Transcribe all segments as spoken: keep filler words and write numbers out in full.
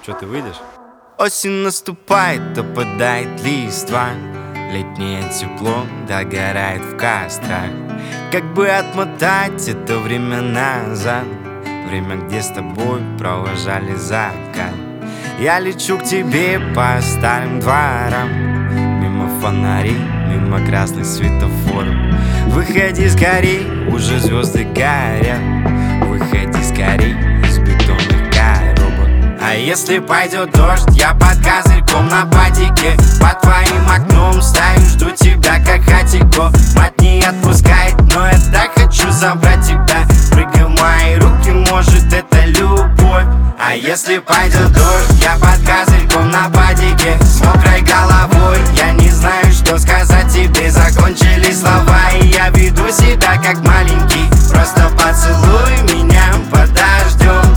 Что, ты выйдешь? Осень наступает, опадает листва, летнее тепло догорает в кострах. Как бы отмотать это время назад, время, где с тобой провожали закат. Я лечу к тебе по старым дворам, мимо фонарей, мимо красных светофоров. Выходи скорей, уже звезды горят. Выходи скорей из бетонных коробок. А если пойдет дождь, я под козырьком на падике, под твоим окном стою, жду тебя как хатико. Мать не отпускает, но я так хочу забрать тебя. Прыгай в мои руки, может это любовь. А если пойдет дождь, я под козырьком на падике, с мокрой головой. Я не знаю, что сказать тебе, закончились слова, и я веду себя как маленький. Просто поцелуй меня под дождем.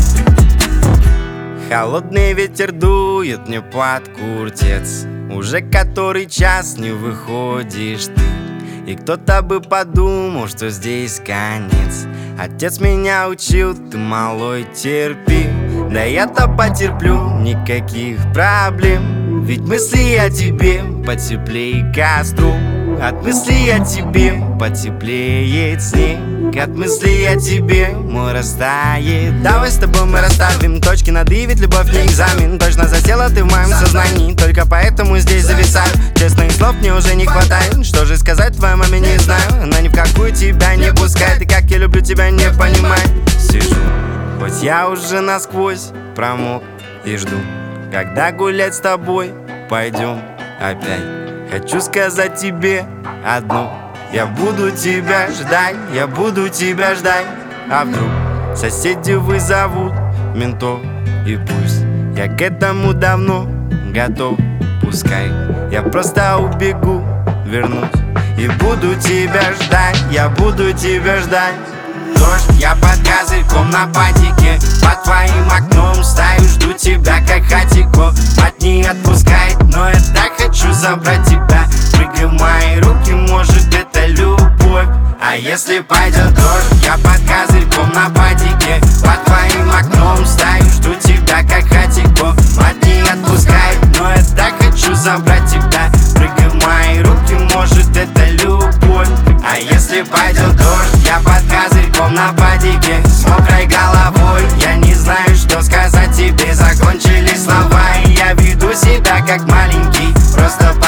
Холодный ветер дует мне под куртец, уже который час не выходишь ты. И кто-то бы подумал, что здесь конец. Отец меня учил, ты, малой, терпи. Да я-то потерплю, никаких проблем. Ведь мысли о тебе потеплее костру. От мыслей о тебе потеплеет снег. От мыслей о тебе мой растает. Давай с тобой мы расставим точки над «и», ведь любовь не экзамен. Точно засела ты в моем сознании, только поэтому здесь зависаю. Честных слов мне уже не хватает. Что же сказать твоей маме, не знаю. Она ни в какую тебя не пускает, и как я люблю тебя, не понимает. Сижу, хоть я уже насквозь промок, и жду, когда гулять с тобой пойдем опять. Хочу сказать тебе одно: я буду тебя ждать, я буду тебя ждать. А вдруг соседи вызовут ментов, и пусть я к этому давно готов. Пускай я просто убегу, вернусь, и буду тебя ждать, я буду тебя ждать. Дождь, я под козырьком на падике, под твоим окном стою, жду тебя как хатико. Мать не отпускает, но я так хочу забрать тебя. Прыгай в мои руки, может это любовь. А если пойдет дождь, я под козырьком на падике, под твоим окном стою, жду тебя как хатико. Мать не отпускает, но я так хочу забрать тебя. Прыгай в мои руки, может это любовь. А если пойдет дождь, я под козырьком на падике, с мокрой головой. Я не знаю, что сказать тебе, закончились слова, и я веду себя как маленький. Просто